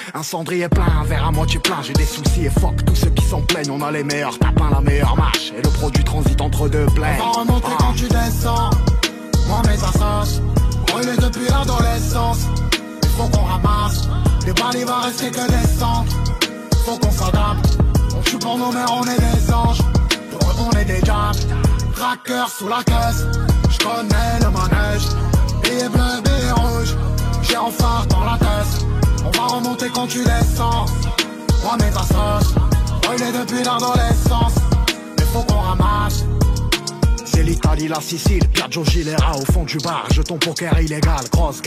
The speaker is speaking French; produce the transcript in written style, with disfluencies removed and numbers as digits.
Un cendrier plein, un verre à moitié plein. J'ai des soucis et fuck tous ceux qui s'en plaignent. On a les meilleurs tapins, la meilleure marche. Et le produit transite entre deux plaines. On va remonter quand tu descends. Moi mes assages brûlés depuis l'adolescence. Il faut qu'on ramasse. Les balles il va rester que des cendres. Faut qu'on s'adapte. On tue pour nos mères, on est des anges. Pour eux on est des diables. Tracker sous la caisse. J'connais le manège. Billet bleu, billet rouge. J'ai en phare dans la tête. On va remonter quand tu descends. Moi mes assages brûlés depuis l'adolescence. Mais faut qu'on ramasse. C'est l'Italie, la Sicile, Piaggio Gilera au fond du bar. Jeton poker illégal, cross